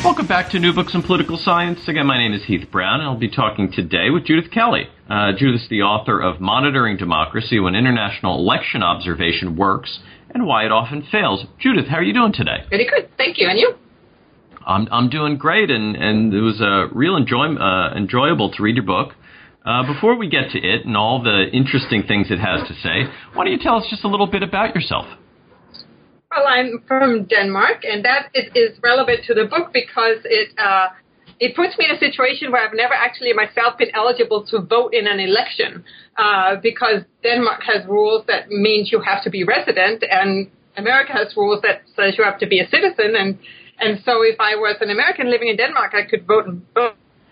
Welcome back to New Books in Political Science. Again, my name is Heath Brown, and I'll be talking today with Judith Kelley. Judith's the author of Monitoring Democracy: When International Election Observation Works and Why It Often Fails. Judith, how are you doing today? Pretty good, thank you. And you? I'm doing great, and it was real enjoyable to read your book. Before we get to it and all the interesting things it has to say, why don't you tell us just a little bit about yourself? Well, I'm from Denmark, and that is relevant to the book because it puts me in a situation where I've never actually myself been eligible to vote in an election because Denmark has rules that means you have to be resident, and America has rules that says you have to be a citizen, and so if I was an American living in Denmark, I could vote and vote.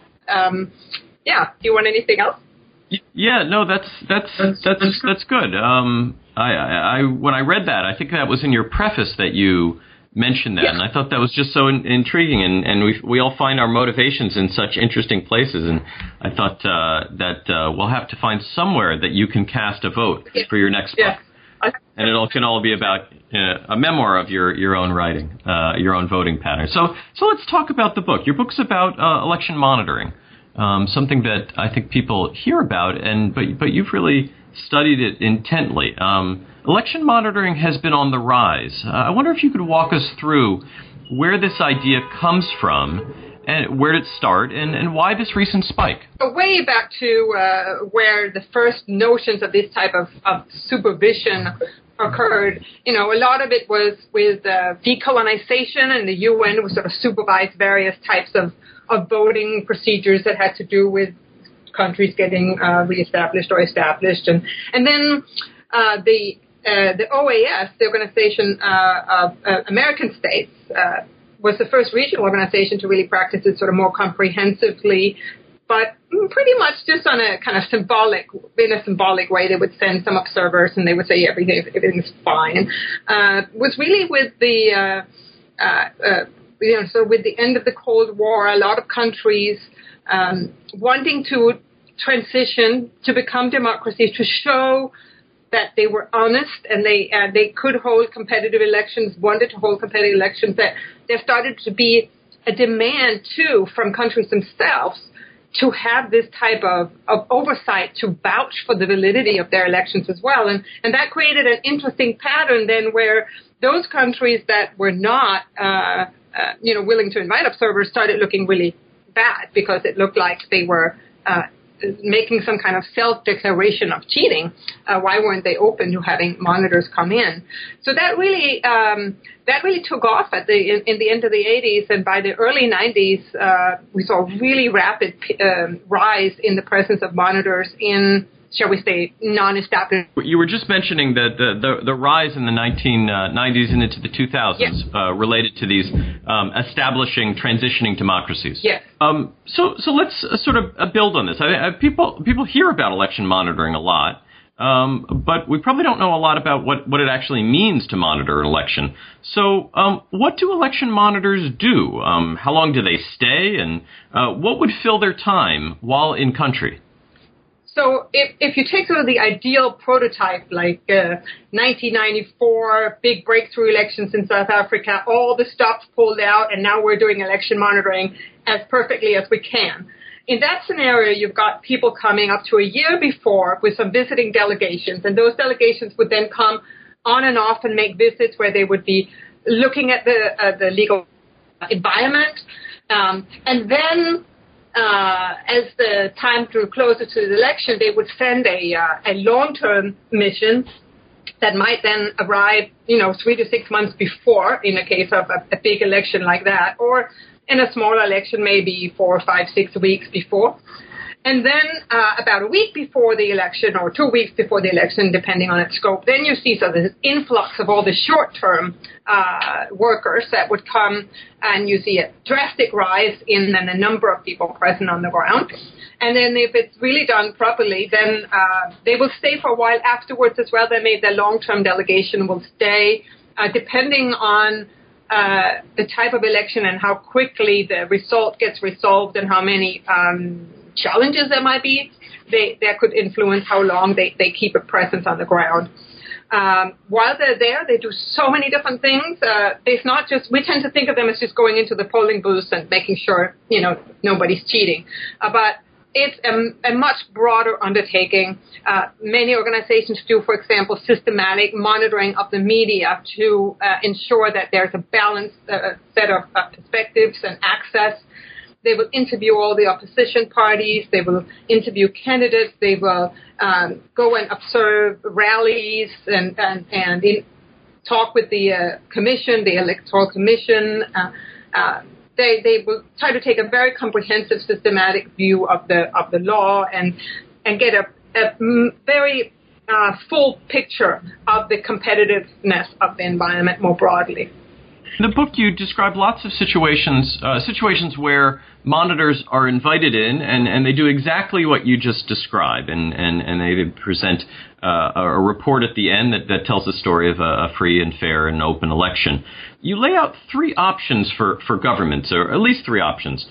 Yeah. Do you want anything else? Yeah. No, that's good. I when I read that, I think that was in your preface that you mentioned that, yeah. And I thought that was just so intriguing. And we all find our motivations in such interesting places. And I thought that we'll have to find somewhere that you can cast a vote for your next book. And it can all be about a memoir of your own writing, your own voting pattern. So let's talk about the book. Your book's about election monitoring. Something that I think people hear about, but you've really studied it intently. Election monitoring has been on the rise. I wonder if you could walk us through where this idea comes from, and where did it start, and why this recent spike? Way back to where the first notions of this type of supervision occurred. A lot of it was with decolonization, and the UN was sort of supervised various types of voting procedures that had to do with countries getting reestablished or established, and then the OAS, the Organization of American States, was the first regional organization to really practice it sort of more comprehensively, but pretty much just on a kind of symbolic way. They would send some observers and they would say everything's fine. Was really with the so with the end of the Cold War, a lot of countries wanting to transition to become democracies, to show that they were honest and they could hold competitive elections, wanted to hold competitive elections, that there started to be a demand, too, from countries themselves to have this type of oversight to vouch for the validity of their elections as well. And that created an interesting pattern then where those countries that were not willing to invite observers started looking really bad because it looked like they were making some kind of self-declaration of cheating. Why weren't they open to having monitors come in? So that really took off in the end of the 80s, and by the early 90s, we saw a really rapid rise in the presence of monitors in, shall we say, non-established. You were just mentioning that the rise in the 1990s and into the 2000s related to these establishing, transitioning democracies. Yes. So let's sort of build on this. People hear about election monitoring a lot, but we probably don't know a lot about what it actually means to monitor an election. So what do election monitors do? How long do they stay? And what would fill their time while in country? So if you take sort of the ideal prototype, like 1994, big breakthrough elections in South Africa, all the stops pulled out, and now we're doing election monitoring as perfectly as we can. In that scenario, you've got people coming up to a year before with some visiting delegations, and those delegations would then come on and off and make visits where they would be looking at the legal environment, and then as the time drew closer to the election, they would send a long-term mission that might then arrive, 3 to 6 months before, in a case of a big election like that, or in a smaller election, maybe 4, 5, 6 weeks before. And then about a week before the election, or 2 weeks before the election, depending on its scope, then you see this influx of all the short-term workers that would come, and you see a drastic rise in the number of people present on the ground. And then if it's really done properly, then they will stay for a while afterwards as well. Then maybe the long-term delegation will stay, depending on the type of election and how quickly the result gets resolved and how many challenges there might be. That could influence how long they keep a presence on the ground. While they're there, they do so many different things. It's not just, we tend to think of them as just going into the polling booths and making sure, nobody's cheating. But it's a much broader undertaking. Many organizations do, for example, systematic monitoring of the media to ensure that there's a balanced set of perspectives and access. They will interview all the opposition parties. They will interview candidates. They will go and observe rallies and talk with the commission, the Electoral Commission. They will try to take a very comprehensive, systematic view of the law and get a very full picture of the competitiveness of the environment more broadly. In the book, you describe lots of situations where monitors are invited in, and they do exactly what you just described, and they present a report at the end that tells the story of a free and fair and open election. You lay out three options for governments, or at least three options,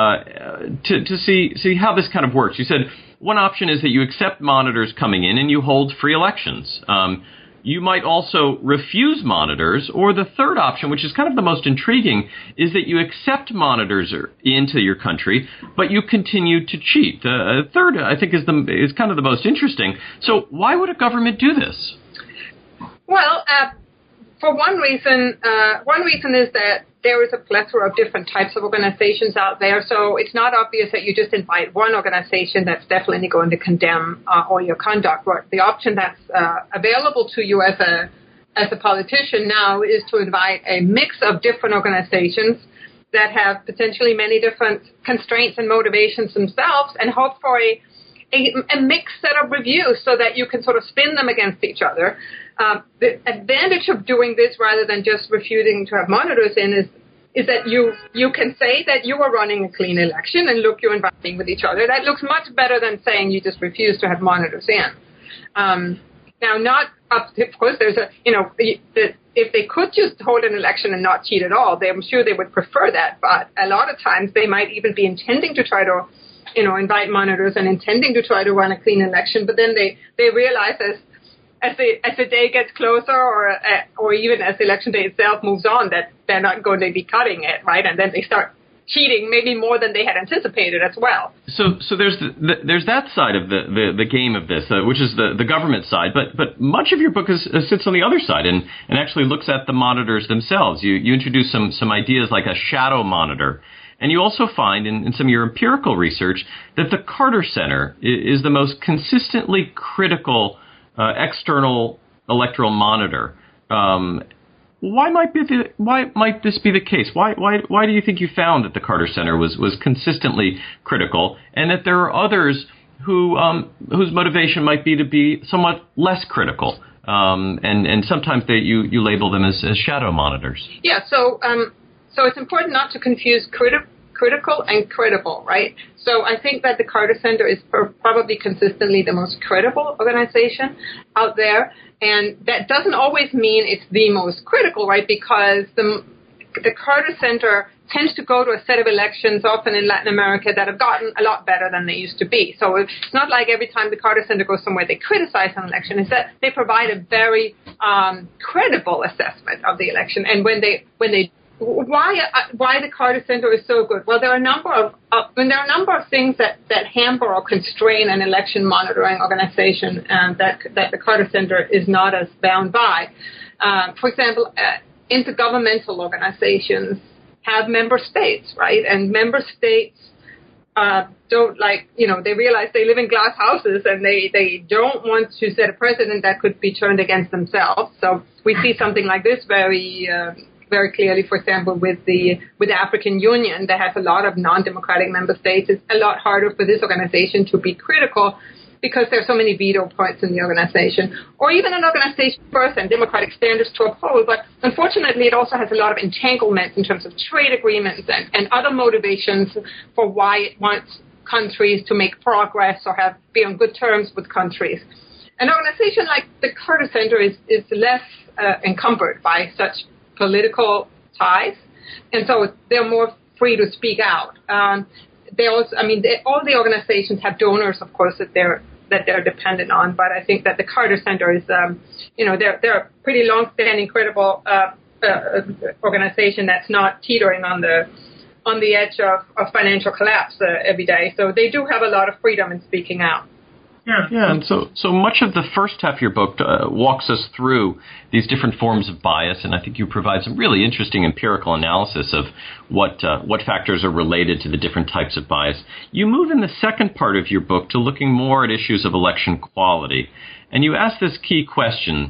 to see how this kind of works. You said one option is that you accept monitors coming in and you hold free elections. You might also refuse monitors, or the third option, which is kind of the most intriguing, is that you accept monitors into your country, but you continue to cheat. The third, I think, is kind of the most interesting. So why would a government do this? Well, for one reason is that there is a plethora of different types of organizations out there, so it's not obvious that you just invite one organization that's definitely going to condemn all your conduct. But the option that's available to you as a politician now is to invite a mix of different organizations that have potentially many different constraints and motivations themselves, and hope for a mixed set of reviews so that you can sort of spin them against each other. The advantage of doing this rather than just refusing to have monitors in is that you can say that you are running a clean election and look, you're inviting with each other. That looks much better than saying you just refuse to have monitors in. Now, of course, there's if they could just hold an election and not cheat at all, I'm sure they would prefer that. But a lot of times they might even be intending to try to invite monitors and intending to try to run a clean election, but then they realize as the day gets closer, or even as the election day itself moves on, that they're not going to be cutting it, right? And then they start cheating, maybe more than they had anticipated as well. So there's that side of the game of this, which is the government side, but much of your book sits on the other side and actually looks at the monitors themselves. You introduce some ideas like a shadow monitor. And you also find in some of your empirical research that the Carter Center is the most consistently critical external electoral monitor. Why might this be the case? Why do you think you found that the Carter Center was consistently critical, and that there are others whose motivation might be to be somewhat less critical? And sometimes you label them as shadow monitors. Yeah. So it's important not to confuse critical and credible, right? So I think that the Carter Center is probably consistently the most credible organization out there. And that doesn't always mean it's the most critical, right? Because the Carter Center tends to go to a set of elections, often in Latin America, that have gotten a lot better than they used to be. So it's not like every time the Carter Center goes somewhere they criticize an election. It's that they provide a very credible assessment of the election. And when they why the Carter Center is so good? Well, there are a number of things that hamper or constrain an election monitoring organization, and that the Carter Center is not as bound by. For example, intergovernmental organizations have member states, right? And member states don't they realize they live in glass houses, and they don't want to set a precedent that could be turned against themselves. So we see something like this very clearly, for example, with the African Union that has a lot of non-democratic member states. It's a lot harder for this organization to be critical because there are so many veto points in the organization, or even an organization first and democratic standards to uphold. But unfortunately, it also has a lot of entanglements in terms of trade agreements and other motivations for why it wants countries to make progress or be on good terms with countries. An organization like the Carter Center is less encumbered by such political ties, and so they're more free to speak out. They also, all the organizations have donors, of course, that they're that they're dependent on. But I think that the Carter Center is, they're a pretty long-standing, credible organization that's not teetering on the edge of financial collapse every day. So they do have a lot of freedom in speaking out. Yeah, and so much of the first half of your book walks us through these different forms of bias, and I think you provide some really interesting empirical analysis of what factors are related to the different types of bias. You move in the second part of your book to looking more at issues of election quality, and you ask this key question,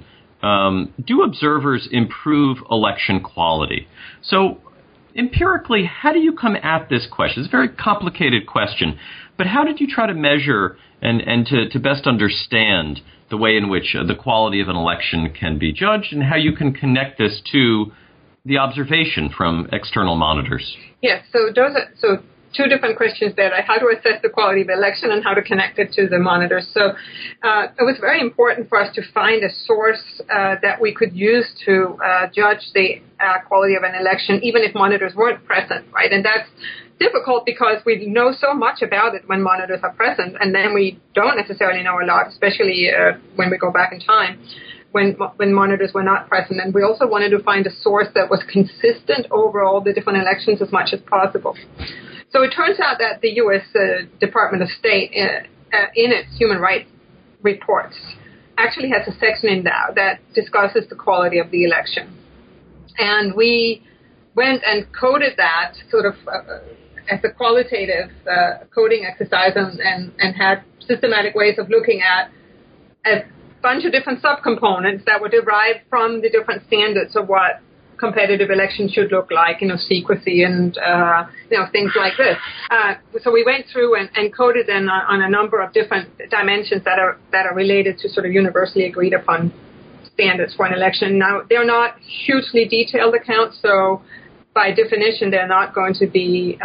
do observers improve election quality? So empirically, how do you come at this question? It's a very complicated question, but how did you try to measure and to best understand the way in which the quality of an election can be judged and how you can connect this to the observation from external monitors? Yes, so two different questions there, like how to assess the quality of the election and how to connect it to the monitors. So it was very important for us to find a source that we could use to judge the quality of an election, even if monitors weren't present, right? And that's difficult because we know so much about it when monitors are present, and then we don't necessarily know a lot, especially when we go back in time when monitors were not present. And we also wanted to find a source that was consistent over all the different elections as much as possible. So it turns out that the U.S. Department of State, in its human rights reports, actually has a section in there that discusses the quality of the election. And we went and coded that sort of as a qualitative coding exercise and had systematic ways of looking at a bunch of different subcomponents that were derived from the different standards of what competitive elections should look like, secrecy and, things like this. So we went through and coded them on a number of different dimensions that are related to sort of universally agreed upon standards for an election. Now, they're not hugely detailed accounts, so by definition, they're not going to be,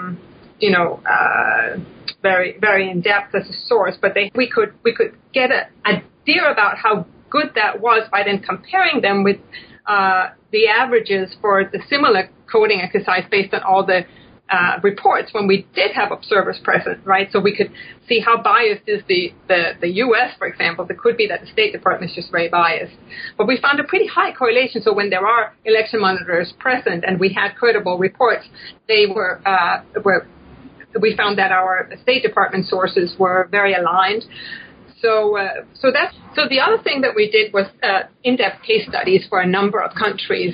very, very in depth as a source. But we could get an idea about how good that was by then comparing them with the averages for the similar coding exercise based on all the reports when we did have observers present, right? So we could see how biased is the U.S., for example. It could be that the State Department is just very biased. But we found a pretty high correlation. So when there are election monitors present and we had credible reports, we found that our State Department sources were very aligned. So the other thing that we did was in-depth case studies for a number of countries,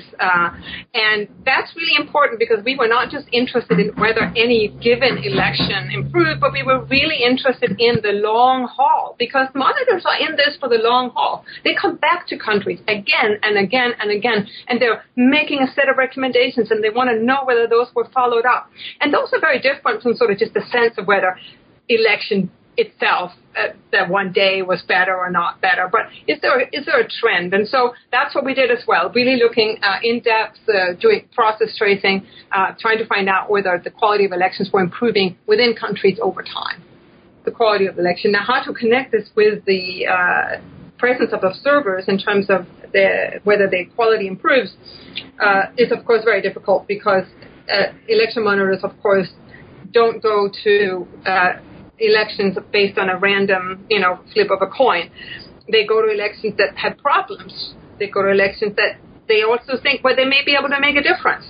and that's really important because we were not just interested in whether any given election improved, but we were really interested in the long haul because monitors are in this for the long haul. They come back to countries again and again and again, and they're making a set of recommendations, and they want to know whether those were followed up. And those are very different from sort of just a sense of whether election itself that one day was better or not better, but is there a trend? And so that's what we did as well, really looking in depth, doing process tracing, trying to find out whether the quality of elections were improving within countries over time, the quality of the election. Now, how to connect this with the presence of observers in terms of whether the quality improves is, of course, very difficult because election monitors, of course, don't go to elections based on a random, flip of a coin. They go to elections that had problems. They go to elections that they also think, they may be able to make a difference.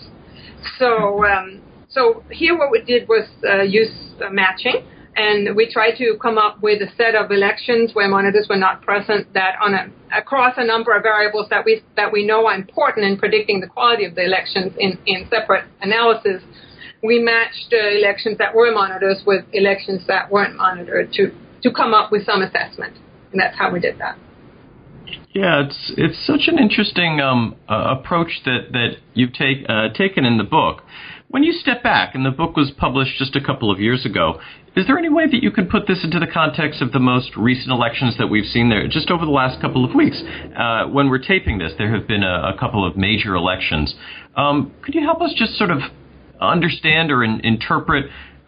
So here what we did was use matching, and we tried to come up with a set of elections where monitors were not present that across a number of variables that we know are important in predicting the quality of the elections in separate analysis. We matched elections that were monitors with elections that weren't monitored to come up with some assessment, and that's how we did that. Yeah, it's such an interesting approach that you've taken in the book. When you step back, and the book was published just a couple of years ago, is there any way that you could put this into the context of the most recent elections that we've seen there just over the last couple of weeks? When we're taping this, there have been a couple of major elections. Could you help us just sort of understand or interpret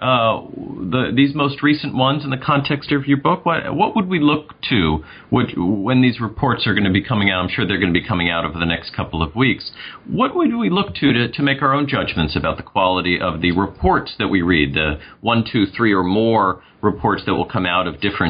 these most recent ones in the context of your book? What would we look to when these reports are going to be coming out? I'm sure they're going to be coming out over the next couple of weeks. What would we look to make our own judgments about the quality of the reports that we read, the 1, 2, 3 or more reports that will come out of different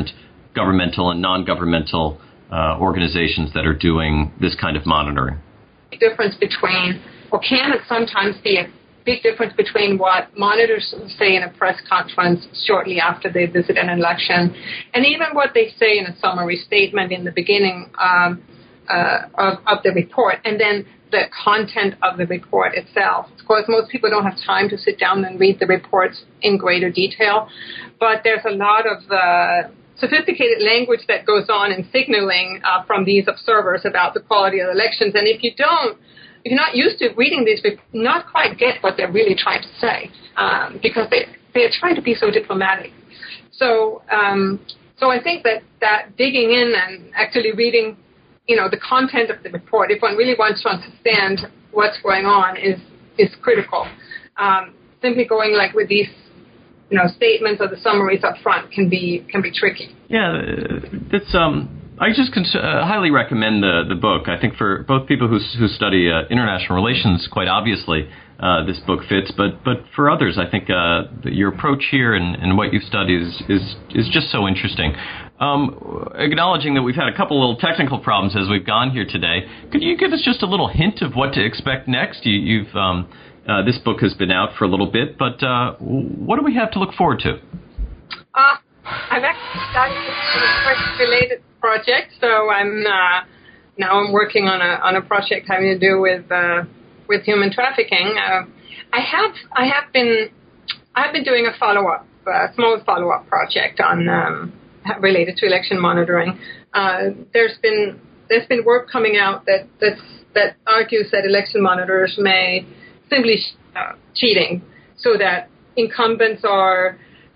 governmental and non-governmental organizations that are doing this kind of monitoring? Difference between, or can it sometimes be a big difference between what monitors say in a press conference shortly after they visit an election, and even what they say in a summary statement in the beginning of the report, and then the content of the report itself. Of course, most people don't have time to sit down and read the reports in greater detail, but there's a lot of sophisticated language that goes on in signaling from these observers about the quality of elections. And if you're not used to reading these, you not quite get what they're really trying to say, because they're trying to be so diplomatic. So I think that digging in and actually reading, the content of the report, if one really wants to understand what's going on, is critical. Simply going like with these, statements or the summaries up front can be tricky. Yeah, that's I just highly recommend the book. I think for both people who study international relations, quite obviously, this book fits. But for others, I think your approach here and what you've studied is just so interesting. Acknowledging that we've had a couple little technical problems as we've gone here today, could you give us just a little hint of what to expect next? You've this book has been out for a little bit, but what do we have to look forward to? I've actually started a related project, so I'm now working on a project having to do with human trafficking. I have been doing a small follow-up project on related to election monitoring. There's been work coming out that argues that election monitors may simply cheating, so that incumbents are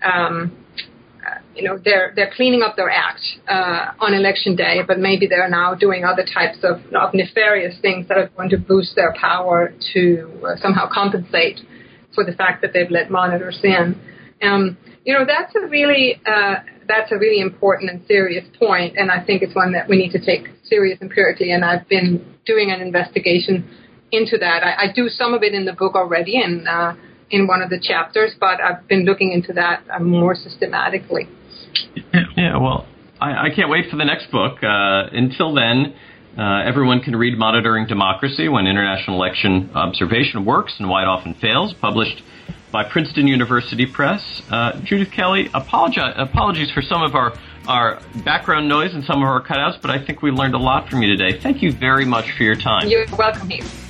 they're cleaning up their act on election day, but maybe they're now doing other types of nefarious things that are going to boost their power to somehow compensate for the fact that they've let monitors in. That's a really important and serious point, and I think it's one that we need to take serious empirically. And I've been doing an investigation into that. I do some of it in the book already, in one of the chapters, but I've been looking into that more systematically. Yeah, well, I can't wait for the next book. Until then, everyone can read Monitoring Democracy When International Election Observation Works and Why It Often Fails, published by Princeton University Press. Judith Kelley, apologies for some of our background noise and some of our cutouts, but I think we learned a lot from you today. Thank you very much for your time. You're welcome, Heath.